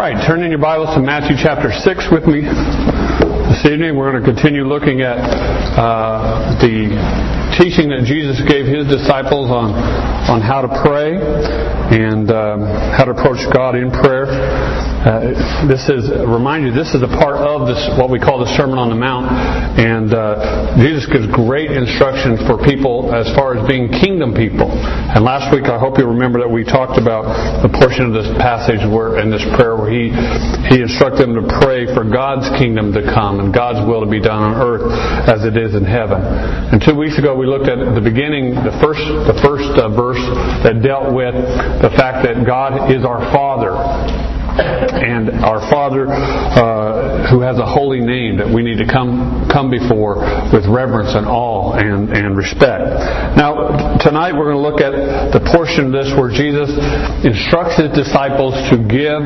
right, turn in your Bibles to Matthew chapter 6 with me. This evening we're going to continue looking at the teaching that Jesus gave His disciples on how to pray and how to approach God in prayer. This is a part of this, what we call the Sermon on the Mount, and Jesus gives great instructions for people as far as being kingdom people. And last week, I hope you remember that we talked about the portion of this passage in this prayer where He instructed them to pray for God's kingdom to come and God's will to be done on earth as it is in heaven. And 2 weeks ago, we looked at the beginning, the first verse that dealt with the fact that God is our Father. And our Father who has a holy name that we need to come before with reverence and awe and respect. Now, tonight we're going to look at the portion of this where Jesus instructs His disciples to give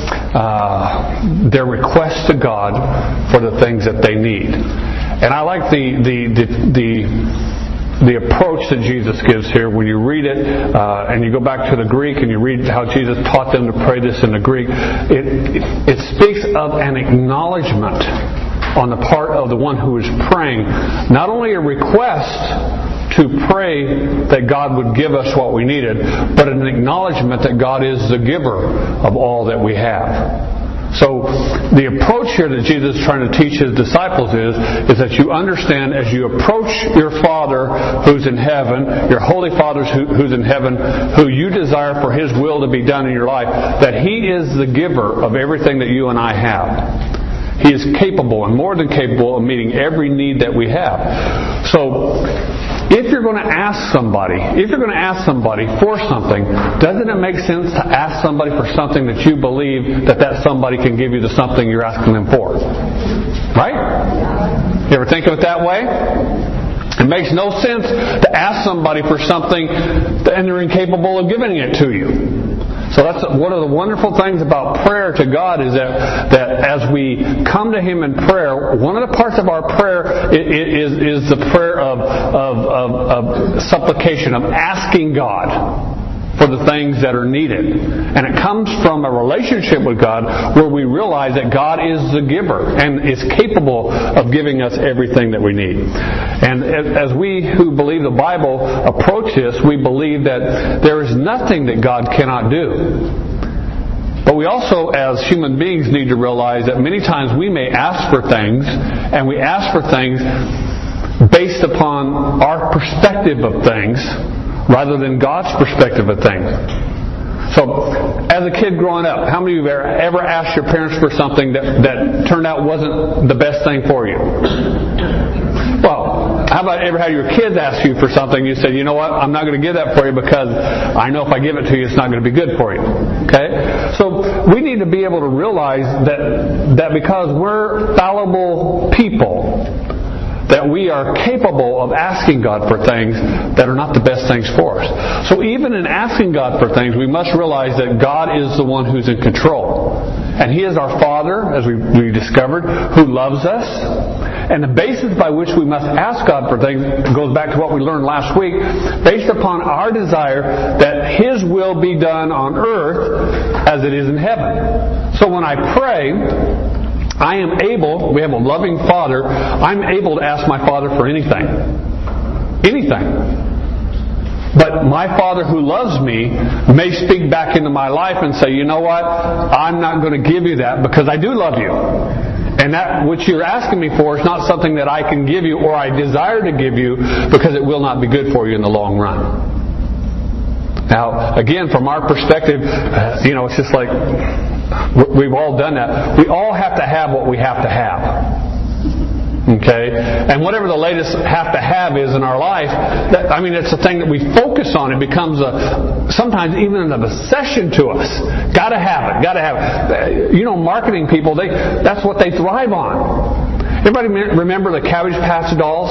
their requests to God for the things that they need. And I like the approach that Jesus gives here. When you read it and you go back to the Greek and you read how Jesus taught them to pray this in the Greek, it speaks of an acknowledgement on the part of the one who is praying, not only a request to pray that God would give us what we needed, but an acknowledgement that God is the giver of all that we have. So the approach here that Jesus is trying to teach His disciples is that you understand as you approach your Father who's in heaven, your Holy Father who's in heaven, who you desire for His will to be done in your life, that He is the giver of everything that you and I have. He is capable and more than capable of meeting every need that we have. So if you're going to ask somebody for something, doesn't it make sense to ask somebody for something that you believe that somebody can give you the something you're asking them for? Right? You ever think of it that way? It makes no sense to ask somebody for something and they're incapable of giving it to you. So that's one of the wonderful things about prayer to God is that as we come to Him in prayer, one of the parts of our prayer is the prayer of supplication, of asking God for the things that are needed. And it comes from a relationship with God where we realize that God is the giver and is capable of giving us everything that we need. And as we who believe the Bible approach this, we believe that there is nothing that God cannot do. But we also, as human beings, need to realize that many times we may ask for things, and we ask for things based upon our perspective of things, rather than God's perspective of things. So, as a kid growing up, how many of you ever asked your parents for something that turned out wasn't the best thing for you? Well, how about ever had your kids ask you for something, you said, you know what, I'm not going to give that for you because I know if I give it to you, it's not going to be good for you. Okay? So, we need to be able to realize that because we're fallible people, that we are capable of asking God for things that are not the best things for us. So even in asking God for things, we must realize that God is the one who's in control. And He is our Father, as we discovered, who loves us. And the basis by which we must ask God for things goes back to what we learned last week, based upon our desire that His will be done on earth as it is in heaven. So when I pray, we have a loving Father, I'm able to ask my Father for anything. Anything. But my Father who loves me may speak back into my life and say, you know what, I'm not going to give you that because I do love you. And that which you're asking me for is not something that I can give you or I desire to give you because it will not be good for you in the long run. Now, again, from our perspective, it's just like we've all done that. We all have to have what we have to have. Okay? And whatever the latest have to have is in our life, it's a thing that we focus on. It becomes sometimes even an obsession to us. Gotta have it. Marketing people, that's what they thrive on. Everybody remember the Cabbage Patch dolls?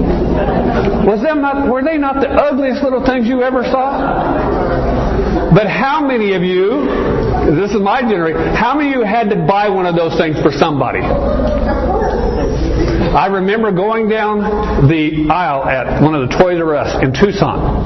Were they not the ugliest little things you ever saw? But how many of you, this is my generation, how many of you had to buy one of those things for somebody? I remember going down the aisle at one of the Toys R Us in Tucson.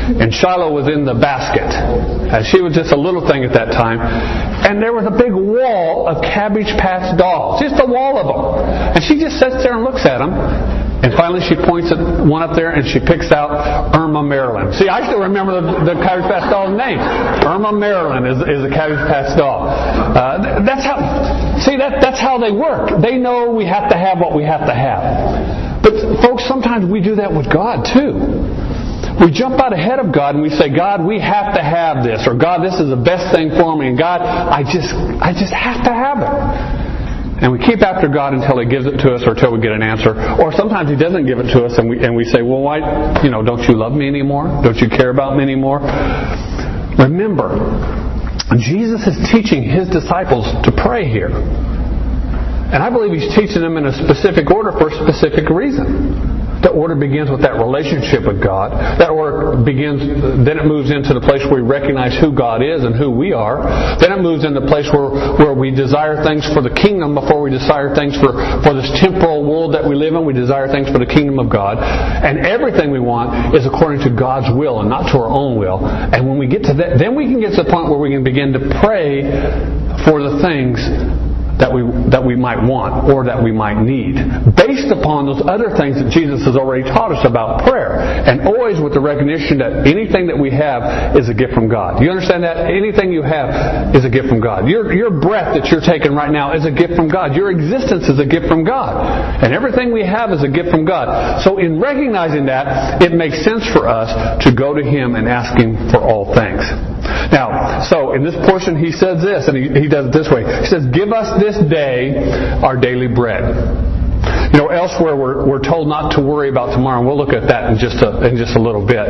and Shiloh was in the basket. She was just a little thing at that time. And there was a big wall of Cabbage Patch dolls. Just a wall of them. And she just sits there and looks at them. And finally she points at one up there and she picks out Irma Marilyn. See, I still remember the Cabbage Patch doll's name. Irma Marilyn is a Cabbage Patch doll. That's how they work. They know we have to have what we have to have. But folks, sometimes we do that with God too. We jump out ahead of God and we say, God, we have to have this. Or God, this is the best thing for me. And God, I just have to have it. And we keep after God until He gives it to us or until we get an answer. Or sometimes He doesn't give it to us and we say, well, why, don't you love me anymore? Don't you care about me anymore? Remember, Jesus is teaching His disciples to pray here. And I believe He's teaching them in a specific order for a specific reason. That order begins with that relationship with God. That order begins, then it moves into the place where we recognize who God is and who we are. Then it moves into the place where we desire things for the kingdom before we desire things for this temporal world that we live in. We desire things for the kingdom of God. And everything we want is according to God's will and not to our own will. And when we get to that, then we can get to the point where we can begin to pray for the things that we might want or that we might need, based upon those other things that Jesus has already taught us about prayer, and always with the recognition that anything that we have is a gift from God. You understand that? Anything you have is a gift from God. Your breath that you're taking right now is a gift from God. Your existence is a gift from God. And everything we have is a gift from God. So in recognizing that, it makes sense for us to go to Him and ask Him for all things. Now, so in this portion he says this, and he does it this way. He says, give us this day our daily bread. Elsewhere we're told not to worry about tomorrow, and we'll look at that in just a little bit.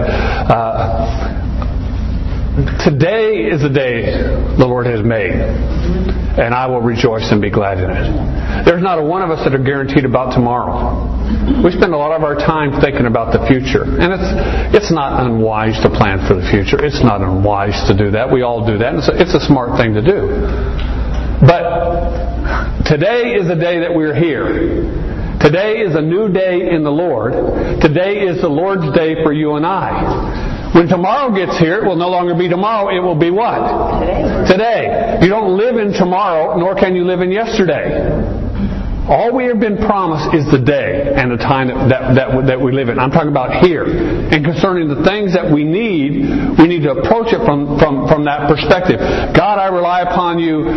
Today is the day the Lord has made, and I will rejoice and be glad in it. There's not a one of us that are guaranteed about tomorrow. We spend a lot of our time thinking about the future, and it's not unwise to plan for the future. It's not unwise to do that. We all do that. It's a smart thing to do. But today is the day that we're here. Today is a new day in the Lord. Today is the Lord's day for you and I. When tomorrow gets here, it will no longer be tomorrow. It will be what? Today. You don't live in tomorrow, nor can you live in yesterday. All we have been promised is the day and the time that we live in. I'm talking about here. And concerning the things that we need to approach it from that perspective. God, I rely upon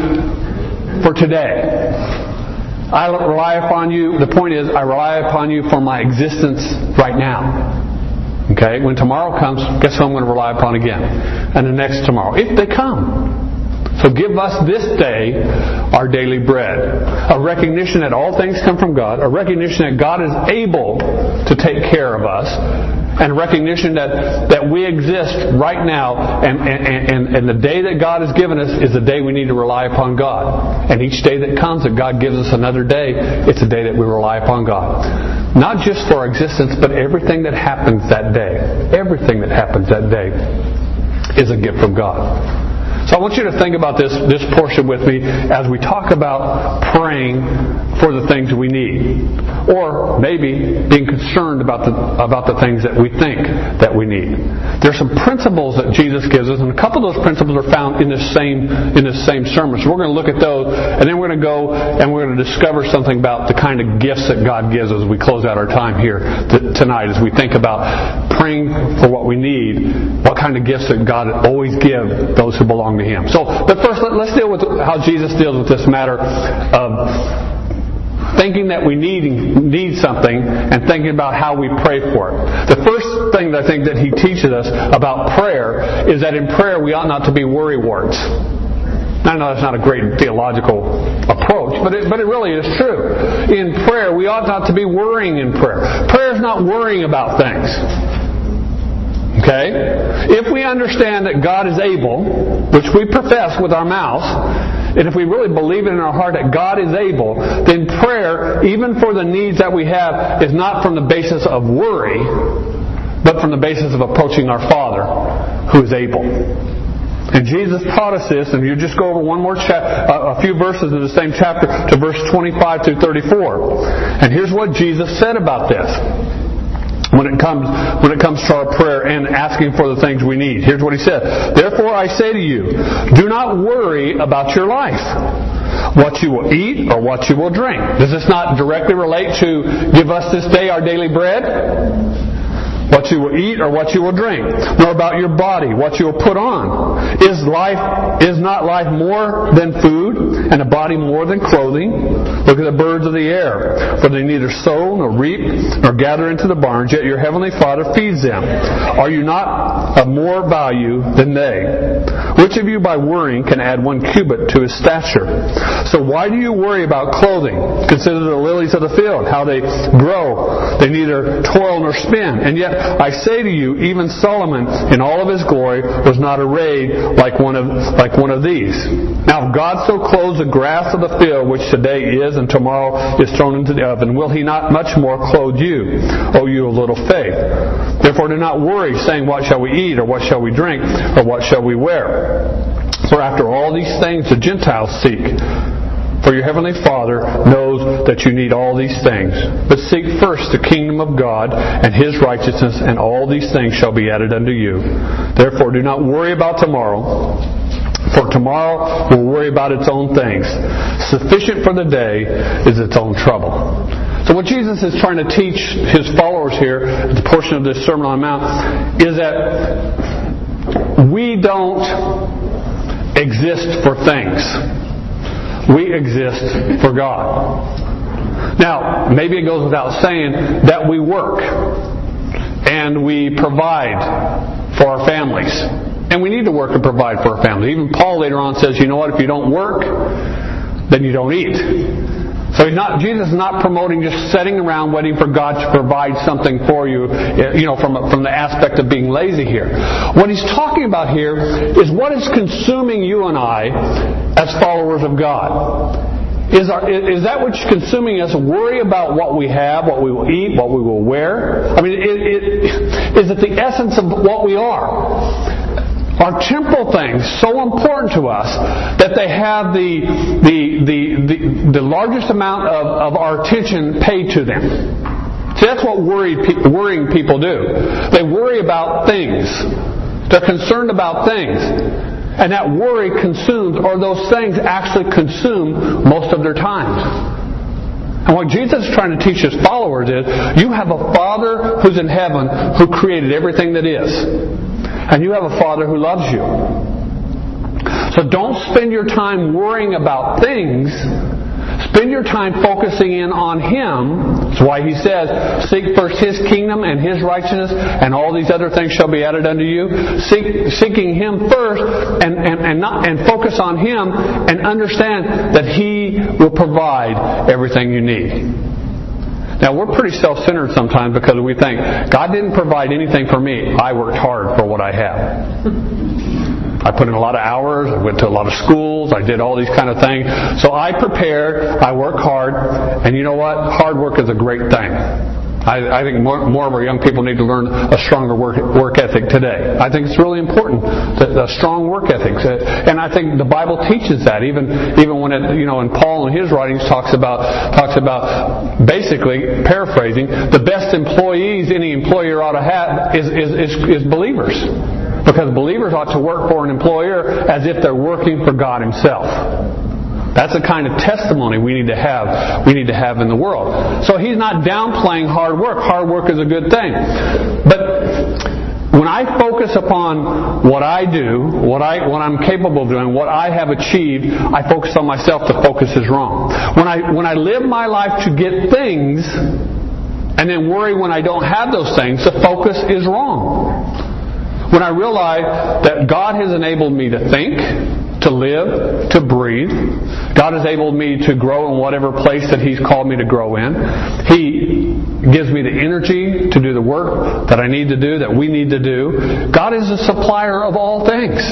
You for today. I rely upon You. The point is, I rely upon You for my existence right now. Okay? When tomorrow comes, guess who I'm going to rely upon again? And the next tomorrow. If they come. So give us this day our daily bread. A recognition that all things come from God. A recognition that God is able to take care of us. And a recognition that we exist right now. And the day that God has given us is the day we need to rely upon God. And each day that comes that God gives us another day, it's a day that we rely upon God. Not just for our existence, but everything that happens that day. Everything that happens that day is a gift from God. So I want you to think about this portion with me as we talk about praying for the things we need. Or maybe being concerned about the things that we think that we need. There's some principles that Jesus gives us, and a couple of those principles are found in this same sermon. So we're going to look at those, and then we're going to go and we're going to discover something about the kind of gifts that God gives as we close out our time here tonight, as we think about praying for what we need, what kind of gifts that God always gives those who belong to Him. So, but first, let's deal with how Jesus deals with this matter of thinking that we need something and thinking about how we pray for it. The first thing that I think that He teaches us about prayer is that in prayer we ought not to be worrywarts. I know that's not a great theological approach, but it really is true. In prayer, we ought not to be worrying in prayer. Prayer is not worrying about things. Okay? If we understand that God is able, which we profess with our mouths, and if we really believe it in our heart that God is able, then prayer, even for the needs that we have, is not from the basis of worry, but from the basis of approaching our Father, who is able. And Jesus taught us this, and you just go over one more a few verses in the same chapter to verse 25 through 34. And here's what Jesus said about this. when it comes to our prayer and asking for the things we need. Here's what he said. Therefore I say to you, do not worry about your life, what you will eat or what you will drink. Does this not directly relate to give us this day our daily bread? What you will eat or what you will drink, nor about your body, what you will put on. Is not life more than food, and a body more than clothing? Look at the birds of the air, for they neither sow nor reap nor gather into the barns, yet your heavenly Father feeds them. Are you not of more value than they? Which of you by worrying can add 1 cubit to his stature? So why do you worry about clothing? Consider the lilies of the field, how they grow. They neither toil nor spin. And yet I say to you, even Solomon in all of his glory was not arrayed like one of these. Now if God so clothes the grass of the field, which today is and tomorrow is thrown into the oven, will he not much more clothe you, O you of little faith? Therefore do not worry, saying, what shall we eat, or what shall we drink, or what shall we wear? For after all these things the Gentiles seek. For your heavenly Father knows that you need all these things. But seek first the kingdom of God and His righteousness, and all these things shall be added unto you. Therefore do not worry about tomorrow, for tomorrow will worry about its own things. Sufficient for the day is its own trouble. So what Jesus is trying to teach His followers here, the portion of this Sermon on the Mount, is that we don't exist for things. We exist for God. Now, maybe it goes without saying that we work and we provide for our families. And we need to work and provide for our families. Even Paul later on says, you know what, if you don't work, then you don't eat. So Jesus is not promoting just sitting around waiting for God to provide something for you, from the aspect of being lazy here. What he's talking about here is what is consuming you and I as followers of God. Is that which is consuming us worry about what we have, what we will eat, what we will wear? I mean, is it the essence of what we are? Are temporal things so important to us that they have the largest amount of our attention paid to them? See, that's what worrying people do. They worry about things. They're concerned about things. And that worry consumes, or those things actually consume most of their time. And what Jesus is trying to teach His followers is, you have a Father who's in heaven who created everything that is. And you have a Father who loves you. So don't spend your time worrying about things. Spend your time focusing in on Him. That's why He says, seek first His kingdom and His righteousness, and all these other things shall be added unto you. Seeking Him first and focus on Him, and understand that He will provide everything you need. Now, we're pretty self-centered sometimes because we think, God didn't provide anything for me. I worked hard for what I have. I put in a lot of hours. I went to a lot of schools. I did all these kind of things. So I prepared. I worked hard. And you know what? Hard work is a great thing. I think more of our young people need to learn a stronger work ethic today. I think it's really important, a strong work ethic. And I think the Bible teaches that. Even when and Paul in his writings talks about basically paraphrasing, the best employees any employer ought to have is believers. Because believers ought to work for an employer as if they're working for God Himself. That's the kind of testimony we need to have in the world. So he's not downplaying hard work. Hard work is a good thing. But when I focus upon what I do, what I'm capable of doing, what I have achieved, I focus on myself. The focus is wrong. When I live my life to get things and then worry when I don't have those things, the focus is wrong. When I realize that God has enabled me to think, to live, to breathe. God has enabled me to grow in whatever place that He's called me to grow in. He gives me the energy to do the work that I need to do, that we need to do. God is a supplier of all things.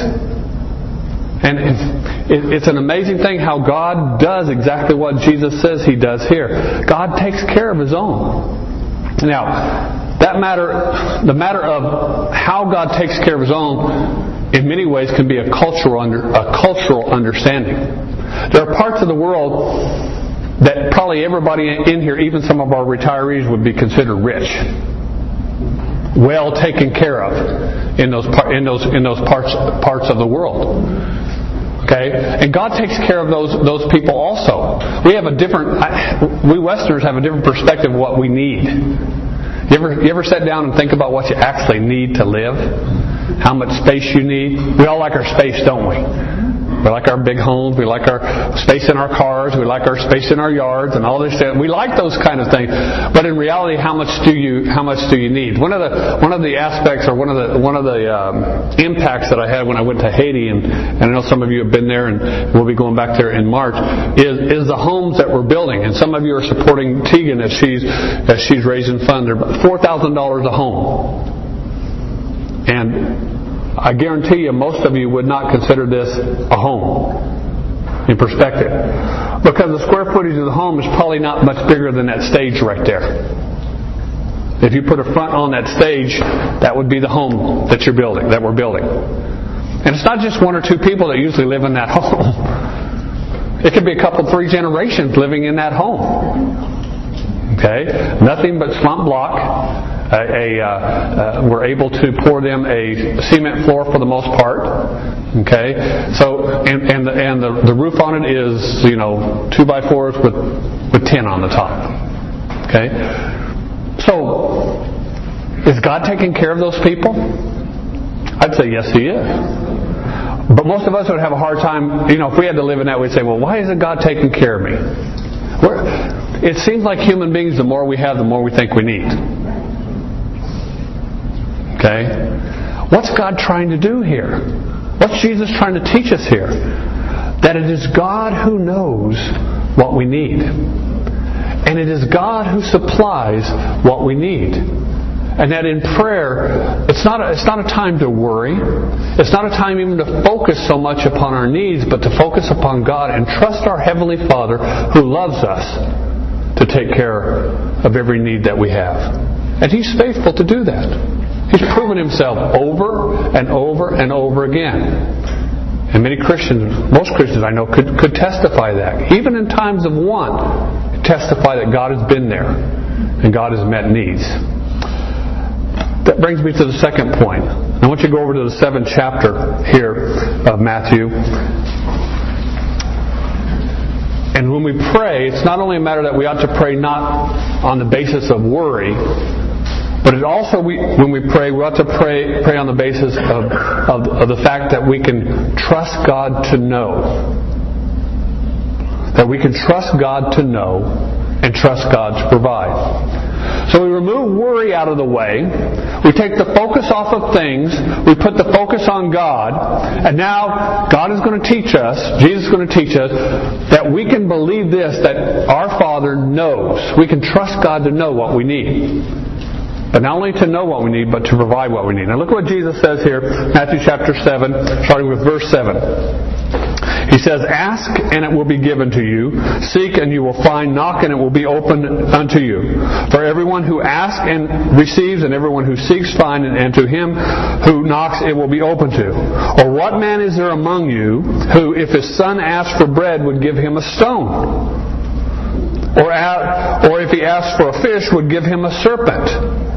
And it's an amazing thing how God does exactly what Jesus says He does here. God takes care of His own. Now, the matter of how God takes care of His own in many ways can be a cultural understanding. There are parts of the world that probably everybody in here, even some of our retirees, would be considered rich. well taken care of in those parts of the world. Okay, and God takes care of those people also. We Westerners have a different perspective of what we need. You ever sit down and think about what you actually need to live? How much space you need? We all like our space, don't we? We like our big homes. We like our space in our cars. We like our space in our yards and all this stuff. We like those kind of things. But in reality, how much do you need? One of the aspects, or one of the impacts that I had when I went to Haiti, and I know some of you have been there, and we'll be going back there in March, is the homes that we're building. And some of you are supporting Tegan as she's raising funds. They're about $4,000 a home. And I guarantee you, most of you would not consider this a home in perspective, because the square footage of the home is probably not much bigger than that stage right there. If you put a front on that stage, that would be the home that we're building. And it's not just one or two people that usually live in that home. It could be a couple, 3 generations living in that home. Okay, nothing but slump block. We're able to pour them a cement floor for the most part. Okay, so and the roof on it is 2x4s with tin on the top. Okay, so is God taking care of those people? I'd say yes, He is. But most of us would have a hard time. If we had to live in that, we'd say, well, why isn't God taking care of me? It seems like human beings, the more we have, the more we think we need. Okay? What's God trying to do here? What's Jesus trying to teach us here? That it is God who knows what we need. And it is God who supplies what we need. And that in prayer, it's not a time to worry. It's not a time even to focus so much upon our needs, but to focus upon God and trust our Heavenly Father who loves us to take care of every need that we have. And He's faithful to do that. He's proven Himself over and over and over again. And most Christians I know could testify that. Even in times of want, testify that God has been there and God has met needs. That brings me to the second point. I want you to go over to the 7th chapter here of Matthew. And when we pray, it's not only a matter that we ought to pray not on the basis of worry, but it also, when we pray, we ought to pray on the basis of the fact that we can trust God to know. That we can trust God to know and trust God to provide. So we remove worry out of the way. We take the focus off of things. We put the focus on God. And now God is going to teach us, Jesus is going to teach us, that we can believe this, that our Father knows. We can trust God to know what we need. But not only to know what we need, but to provide what we need. Now look what Jesus says here, Matthew chapter 7, starting with verse 7. He says, "Ask, and it will be given to you. Seek, and you will find. Knock, and it will be opened unto you. For everyone who asks and receives, and everyone who seeks finds, and to him who knocks it will be open to. Or what man is there among you who, if his son asked for bread, would give him a stone? Or if he asked for a fish, would give him a serpent?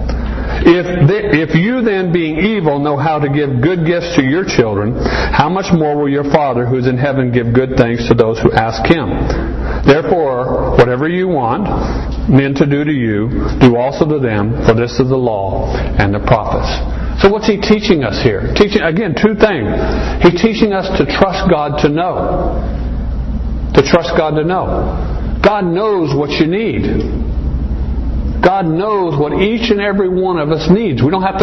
If you then, being evil, know how to give good gifts to your children, how much more will your Father who is in heaven give good things to those who ask Him? Therefore, whatever you want men to do to you, do also to them, for this is the law and the prophets." So what's He teaching us here? Again, two things. He's teaching us to trust God to know. To trust God to know. God knows what you need. God knows what each and every one of us needs. We don't have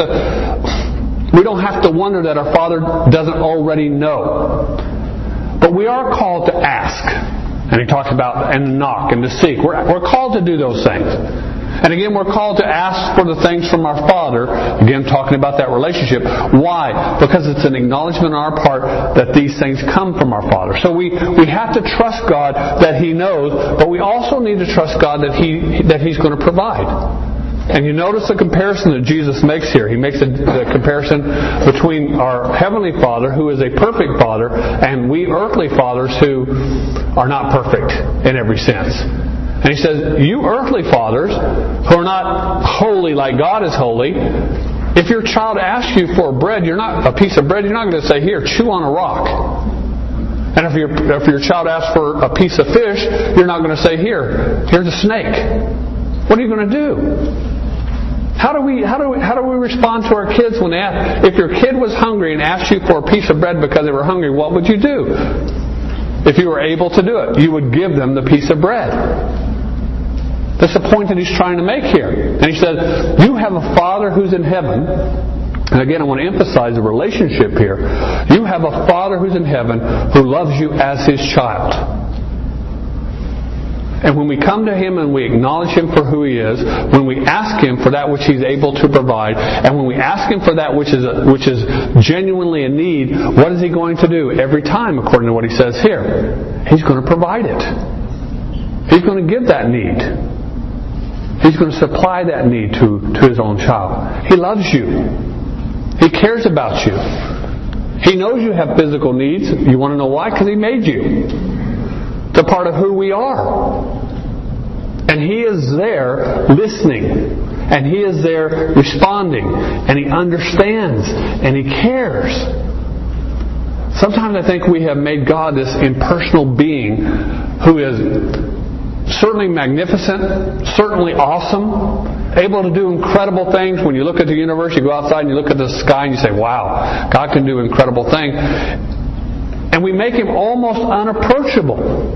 to wonder that our Father doesn't already know. But we are called to ask. And He talks about and knock and to seek. We're called to do those things. And again, we're called to ask for the things from our Father. Again, talking about that relationship. Why? Because it's an acknowledgement on our part that these things come from our Father. So we have to trust God that He knows, but we also need to trust God that He's going to provide. And you notice the comparison that Jesus makes here. He makes the comparison between our Heavenly Father, who is a perfect Father, and we earthly fathers who are not perfect in every sense. And He says, you earthly fathers, who are not holy like God is holy, If your child asks you for a piece of bread, you're not going to say, "Here, chew on a rock." And if your child asks for a piece of fish, you're not going to say, "Here's a snake." What are you going to do? How do we respond to our kids when they ask? If your kid was hungry and asked you for a piece of bread because they were hungry, what would you do? If you were able to do it, you would give them the piece of bread. That's the point that he's trying to make here. And he said, "You have a Father who's in heaven." And again, I want to emphasize the relationship here. You have a Father who's in heaven who loves you as His child. And when we come to Him and we acknowledge Him for who He is, when we ask Him for that which He's able to provide, and when we ask Him for that which is genuinely a need, what is He going to do every time, according to what He says here? He's going to provide it. He's going to give that need. He's going to supply that need to His own child. He loves you. He cares about you. He knows you have physical needs. You want to know why? Because He made you. It's a part of who we are. And He is there listening. And He is there responding. And He understands. And He cares. Sometimes I think we have made God this impersonal being who is certainly magnificent, certainly awesome, able to do incredible things. When you look at the universe, you go outside and you look at the sky and you say, "Wow, God can do incredible things." And we make Him almost unapproachable.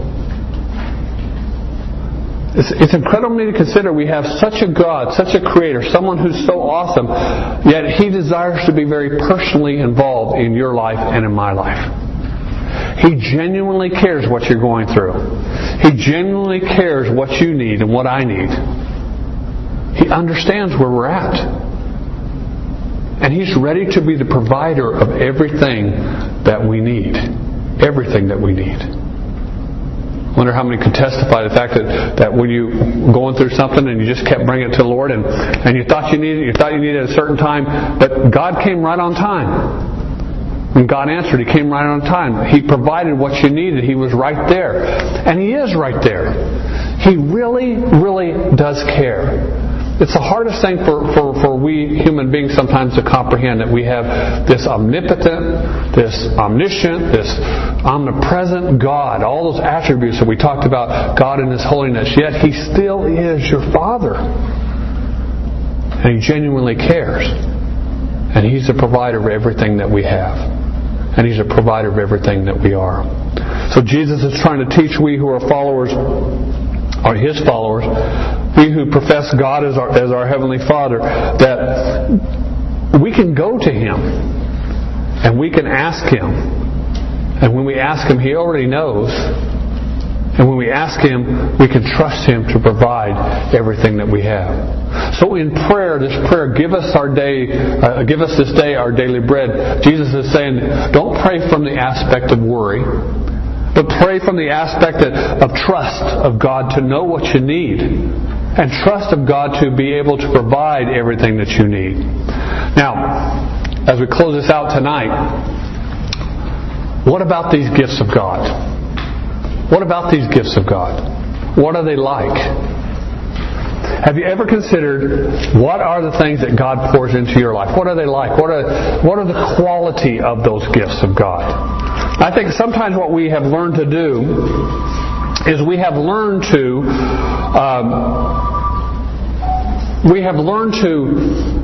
It's incredible to consider we have such a God, such a Creator, someone who's so awesome, yet He desires to be very personally involved in your life and in my life. He genuinely cares what you're going through. He genuinely cares what you need and what I need. He understands where we're at. And He's ready to be the provider of everything that we need. Everything that we need. I wonder how many could testify the fact that when you were going through something and you just kept bringing it to the Lord and you thought you needed it at a certain time, but God came right on time. When God answered, He came right on time. He provided what you needed. He was right there. And He is right there. He really, really does care. It's the hardest thing for we human beings sometimes to comprehend, that we have this omnipotent, this omniscient, this omnipresent God, all those attributes that we talked about, God in His holiness, yet He still is your Father. And He genuinely cares. And He's the provider of everything that we have. And He's a provider of everything that we are. So Jesus is trying to teach we who are followers, are His followers, we who profess God as our Heavenly Father, that we can go to Him and we can ask Him. And when we ask Him, He already knows. And when we ask Him, we can trust Him to provide everything that we have. So in prayer, this prayer, give us this day our daily bread. Jesus is saying, don't pray from the aspect of worry, but pray from the aspect of trust of God to know what you need, and trust of God to be able to provide everything that you need. Now, as we close this out tonight, what about these gifts of God? What about these gifts of God? What are they like? Have you ever considered what are the things that God pours into your life? What are they like? What are the quality of those gifts of God? I think sometimes what we have learned to do is we have learned to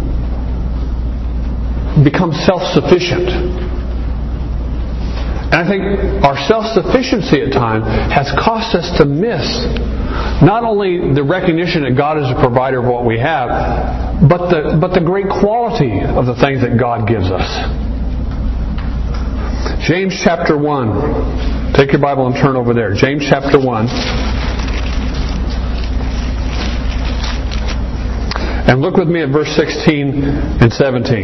become self-sufficient. And I think our self-sufficiency at times has caused us to miss not only the recognition that God is the provider of what we have, but the great quality of the things that God gives us. James chapter 1. Take your Bible and turn over there. James chapter 1. And look with me at verse 16 and 17.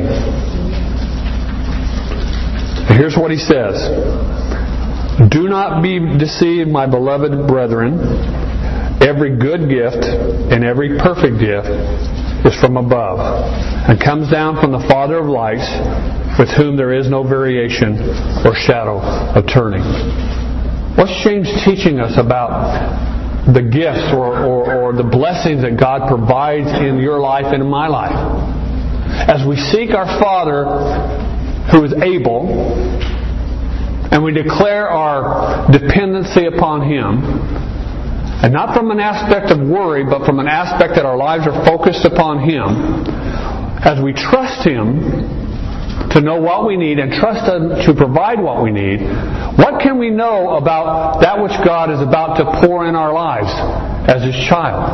Here's what he says. Do not be deceived, my beloved brethren. Every good gift and every perfect gift is from above, and comes down from the Father of lights, with whom there is no variation or shadow of turning. What's James teaching us about the gifts or the blessings that God provides in your life and in my life? as we seek our Father who is able, and we declare our dependency upon Him, and not from an aspect of worry, but from an aspect that our lives are focused upon Him, as we trust Him to know what we need and trust Him to provide what we need, what can we know about that which God is about to pour in our lives as His child?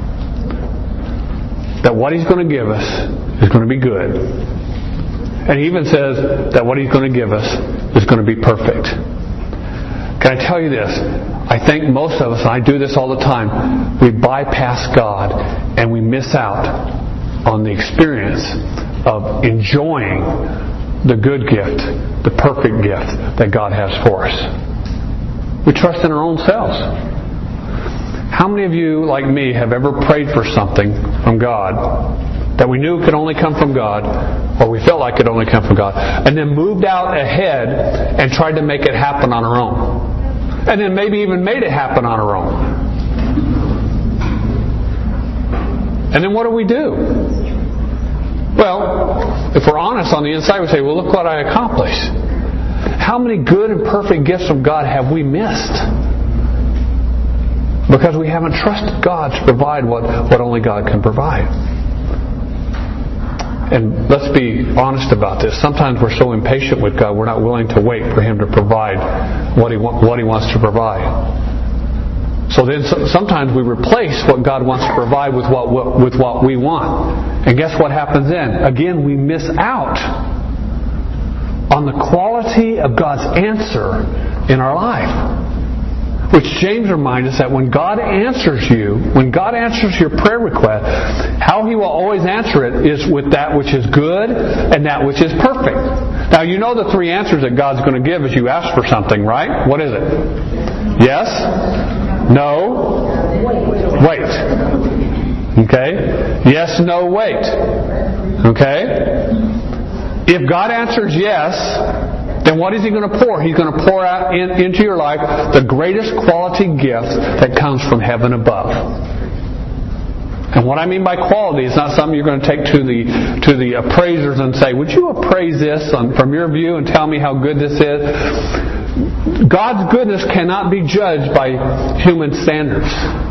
That what He's going to give us is going to be good. And He even says that what He's going to give us is going to be perfect. Can I tell you this? I think most of us, and I do this all the time, we bypass God and we miss out on the experience of enjoying the good gift, the perfect gift that God has for us. We trust in our own selves. How many of you, like me, have ever prayed for something from God that we knew could only come from God, or we felt like it only come from God, and then moved out ahead and tried to make it happen on our own? And then maybe even made it happen on our own. And then what do? Well, if we're honest on the inside, we say, well, look what I accomplished. How many good and perfect gifts from God have we missed? Because we haven't trusted God to provide what only God can provide. And let's be honest about this. Sometimes we're so impatient with God, we're not willing to wait for Him to provide what He wants to provide. So then sometimes we replace what God wants to provide with what we want. And guess what happens then? Again, we miss out on the quality of God's answer in our life. Which James reminds us that when God answers you, when God answers your prayer request, how He will always answer it is with that which is good and that which is perfect. Now you know the three answers that God's going to give as you ask for something, right? What is it? Yes? No? Wait. Okay? Yes, no, wait. Okay? If God answers yes, then what is He going to pour? He's going to pour out into your life the greatest quality gift that comes from heaven above. And what I mean by quality is not something you're going to take to the appraisers and say, would you appraise this from your view and tell me how good this is? God's goodness cannot be judged by human standards.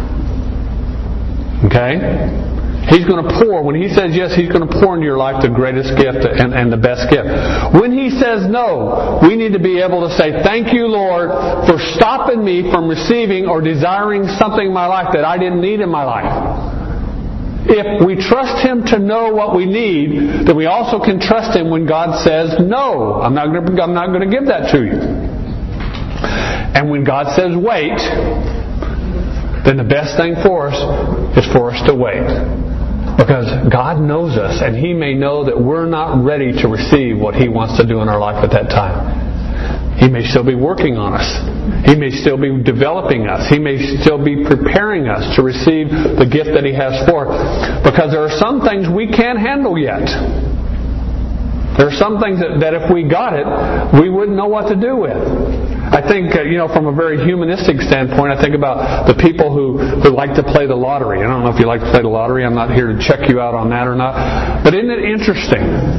Okay? He's going to pour. When He says yes, He's going to pour into your life the greatest gift and the best gift. When He says no, we need to be able to say, thank you, Lord, for stopping me from receiving or desiring something in my life that I didn't need in my life. If we trust Him to know what we need, then we also can trust Him when God says, no, I'm not going to give that to you. And when God says, wait, then the best thing for us is for us to wait. Because God knows us, and He may know that we're not ready to receive what He wants to do in our life at that time. He may still be working on us. He may still be developing us. He may still be preparing us to receive the gift that He has for us. Because there are some things we can't handle yet. There are some things that if we got it, we wouldn't know what to do with. I think, from a very humanistic standpoint, I think about the people who like to play the lottery. I don't know if you like to play the lottery. I'm not here to check you out on that or not. But isn't it interesting?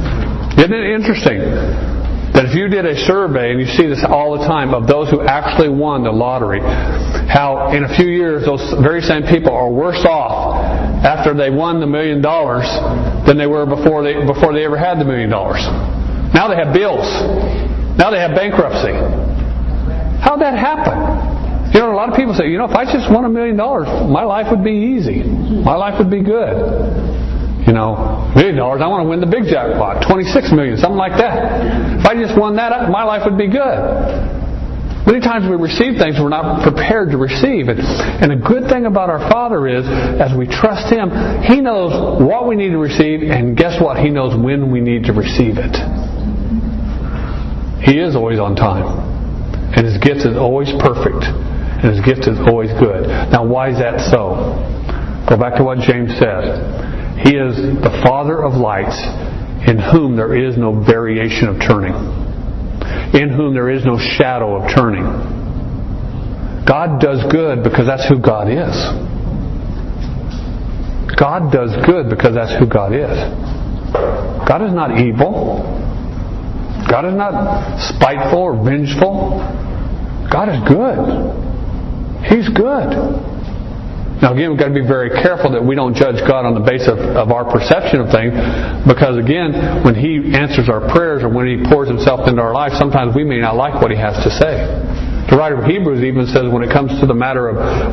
That if you did a survey, and you see this all the time, of those who actually won the lottery, how in a few years those very same people are worse off after they won the $1 million than they were before they ever had the $1 million. Now they have bills. Now they have bankruptcy. How'd that happen? A lot of people say, if I just won $1 million, my life would be easy. My life would be good. $1 million, I want to win the big jackpot, 26 million, something like that. If I just won that, my life would be good. Many times we receive things we're not prepared to receive. And a good thing about our Father is, as we trust Him, He knows what we need to receive, and guess what? He knows when we need to receive it. He is always on time. And His gift is always perfect. And His gift is always good. Now, why is that so? Go back to what James said. He is the Father of lights, in whom there is no variation of turning. In whom there is no shadow of turning. God does good because that's who God is. God does good because that's who God is. God is not evil. God is not spiteful or vengeful. God is good. He's good. Now again, we've got to be very careful that we don't judge God on the basis of our perception of things, because again, when He answers our prayers or when He pours Himself into our life, sometimes we may not like what He has to say. The writer of Hebrews even says when it comes to the matter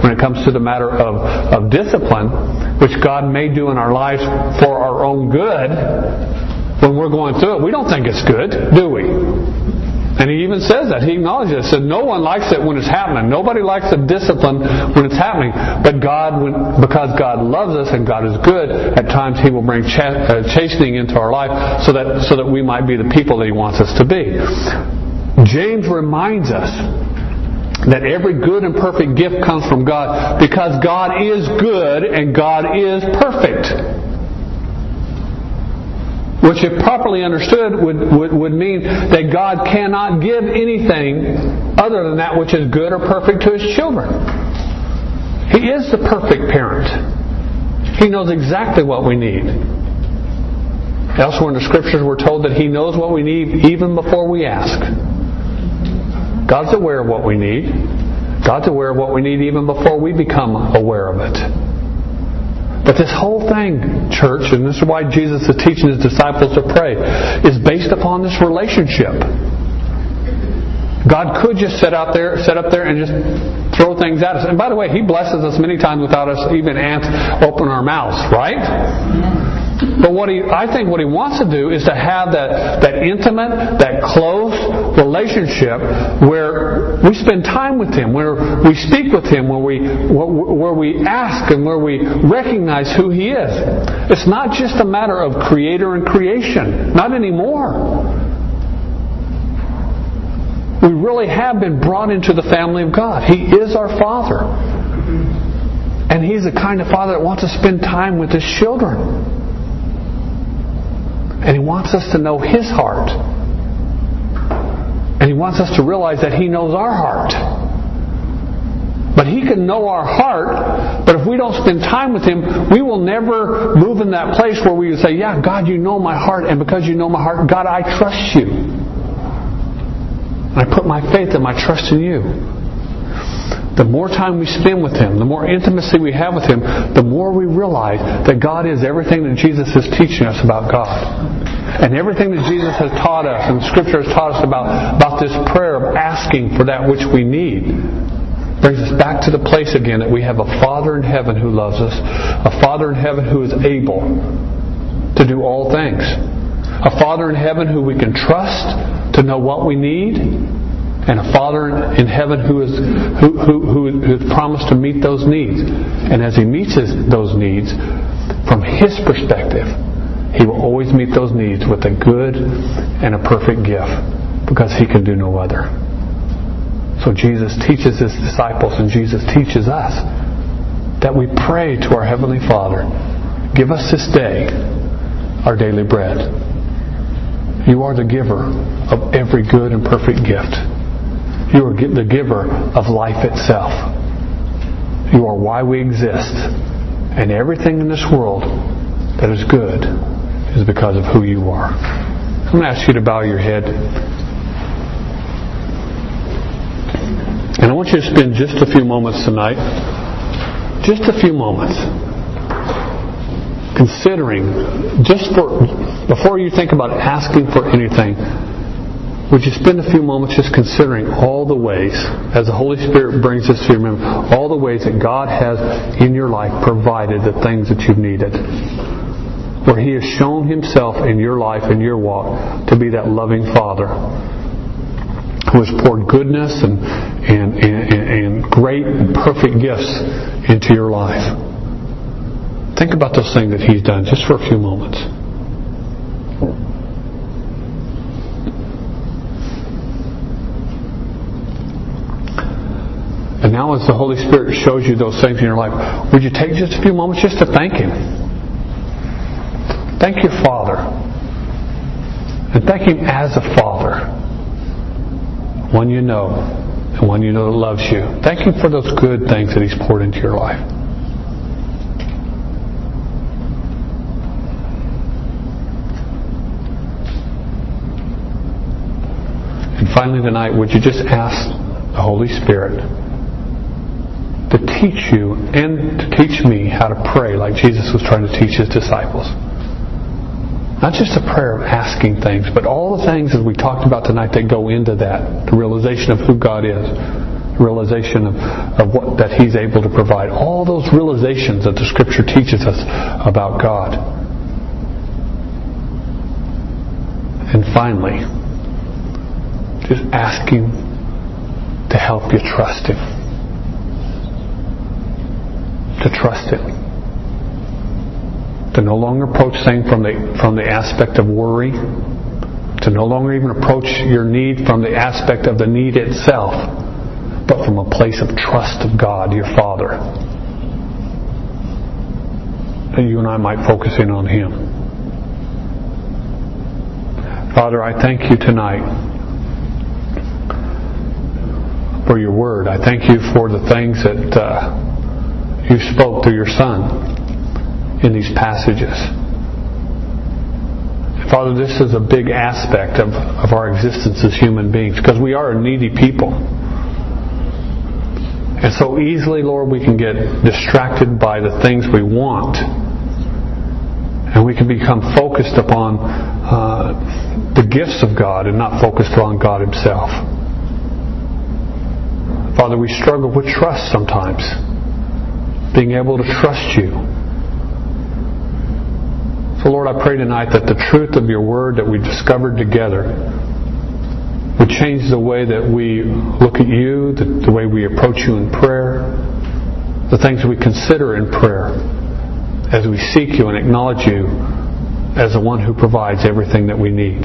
of discipline, which God may do in our lives for our own good, when we're going through it, we don't think it's good, do we? And He even says that. He acknowledges it. Said no one likes it when it's happening. Nobody likes the discipline when it's happening. But because God loves us and God is good, at times He will bring chastening into our life so that we might be the people that He wants us to be. James reminds us that every good and perfect gift comes from God, because God is good and God is perfect. Which, if properly understood, would mean that God cannot give anything other than that which is good or perfect to His children. He is the perfect parent. He knows exactly what we need. Elsewhere in the Scriptures we're told that He knows what we need even before we ask. God's aware of what we need. God's aware of what we need even before we become aware of it. But this whole thing, church, and this is why Jesus is teaching His disciples to pray, is based upon this relationship. God could just sit up there and just throw things at us. And by the way, He blesses us many times without us even open our mouths, right? But I think what He wants to do is to have that intimate, that close relationship where we spend time with Him, where we speak with Him, where we ask and where we recognize who He is. It's not just a matter of creator and creation. Not anymore. We really have been brought into the family of God. He is our Father. And He's the kind of Father that wants to spend time with His children. And He wants us to know His heart. And He wants us to realize that He knows our heart. But He can know our heart, but if we don't spend time with Him, we will never move in that place where we say, yeah, God, You know my heart, and because You know my heart, God, I trust You. I put my faith and my trust in You. The more time we spend with Him, the more intimacy we have with Him, the more we realize that God is everything that Jesus is teaching us about God. And everything that Jesus has taught us and Scripture has taught us about this prayer of asking for that which we need brings us back to the place again that we have a Father in heaven who loves us, a Father in heaven who is able to do all things, a Father in heaven who we can trust to know what we need, and a Father in heaven who has promised to meet those needs. And as He meets those needs, from His perspective, He will always meet those needs with a good and a perfect gift, because He can do no other. So Jesus teaches His disciples, and Jesus teaches us that we pray to our Heavenly Father, give us this day our daily bread. You are the giver of every good and perfect gift. You are the giver of life itself. You are why we exist. And everything in this world that is good is because of who You are. I'm going to ask you to bow your head. And I want you to spend just a few moments tonight, just a few moments, considering, before you think about asking for anything, would you spend a few moments just considering all the ways, as the Holy Spirit brings us to your memory, all the ways that God has in your life provided the things that you've needed. Where He has shown Himself in your life and your walk to be that loving Father who has poured goodness and great and perfect gifts into your life. Think about those things that He's done just for a few moments. And now as the Holy Spirit shows you those things in your life, would you take just a few moments just to thank Him? Thank your Father. And thank Him as a Father. One you know, and one you know that loves you. Thank Him for those good things that He's poured into your life. finally tonight, would you just ask the Holy Spirit to teach you and to teach me how to pray like Jesus was trying to teach His disciples. Not just a prayer of asking things, but all the things that we talked about tonight that go into that. The realization of who God is. The realization of what that He's able to provide. All those realizations that the Scripture teaches us about God. And finally, just ask Him to help you trust Him. To trust Him. To no longer approach things from the aspect of worry. To no longer even approach your need from the aspect of the need itself, but from a place of trust of God, your Father. That you and I might focus in on Him. Father, I thank you tonight for your Word. I thank you for the things that you spoke through your Son in these passages. Father, this is a big aspect of our existence as human beings, because we are a needy people. And so easily, Lord, we can get distracted by the things we want. And we can become focused upon the gifts of God and not focused on God Himself. Father, we struggle with trust sometimes. Being able to trust you. So Lord, I pray tonight that the truth of your word that we discovered together would change the way that we look at you, the way we approach you in prayer, the things we consider in prayer as we seek you and acknowledge you as the one who provides everything that we need.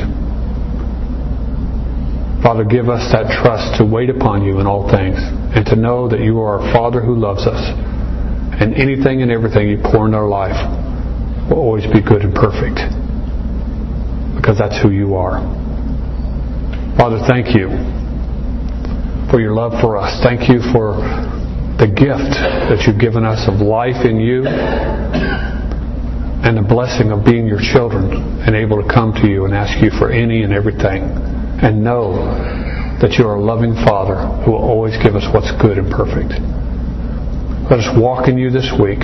Father, give us that trust to wait upon you in all things and to know that you are a Father who loves us. And anything and everything you pour into our life will always be good and perfect. Because that's who you are. Father, thank you for your love for us. Thank you for the gift that you've given us of life in you and the blessing of being your children and able to come to you and ask you for any and everything. And know that you are a loving Father who will always give us what's good and perfect. Let us walk in you this week.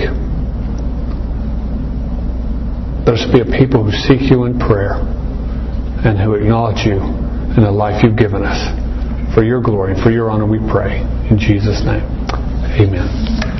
Let us be a people who seek you in prayer and who acknowledge you in the life you've given us. For your glory and for your honor we pray. In Jesus' name, amen.